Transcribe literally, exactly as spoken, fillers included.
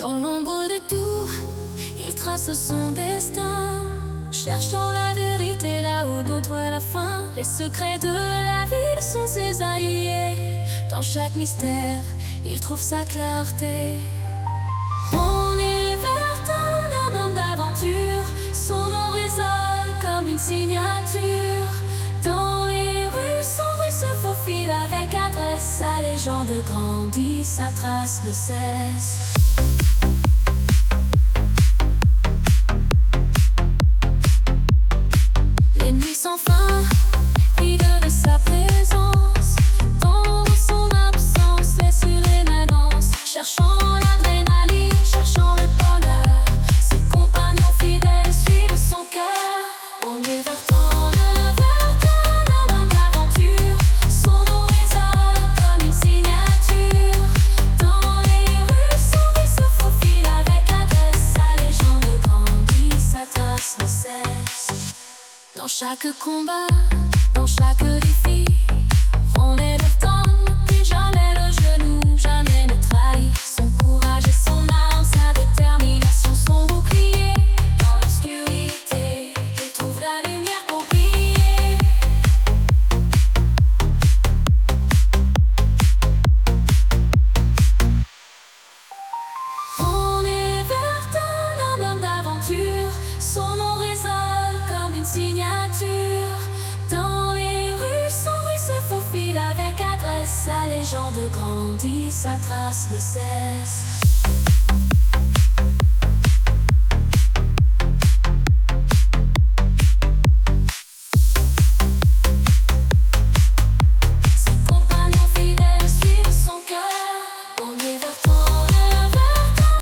Dans l'ombre de tout, il trace son destin, cherchant la vérité là où d'autres la fin. Les secrets de la ville sont ses alliés. Dans chaque mystère, il trouve sa clarté. On est vers un homme d'aventure, son nom résonne comme une signature. Dans les rues, son bruit se faufile avec adresse. Sa légende grandit, sa trace ne cesse. Les nuits sans fin, vide de sa présence. Dans son absence, les sirènes dansent, cherchant l'adrénaline, cherchant le bonheur. Ses compagnons fidèles suivent son cœur. On est vers ton vers un homme d'aventure. Son nom résonne comme une signature. Dans les rues, son bruit se faufile avec adresse. Sa légende grandit, sa trace ne cesse. Dans chaque combat, dans chaque défi, on est le temps, plus jamais le genou, jamais ne trahit. Son courage et son âme, sa détermination, son bouclier. Dans l'obscurité, il trouve la lumière pour briller. On est vers un homme d'aventure, son nom résonne comme une signature. Dans les rues, son bruit se faufile avec adresse. Sa légende grandit, sa trace ne cesse.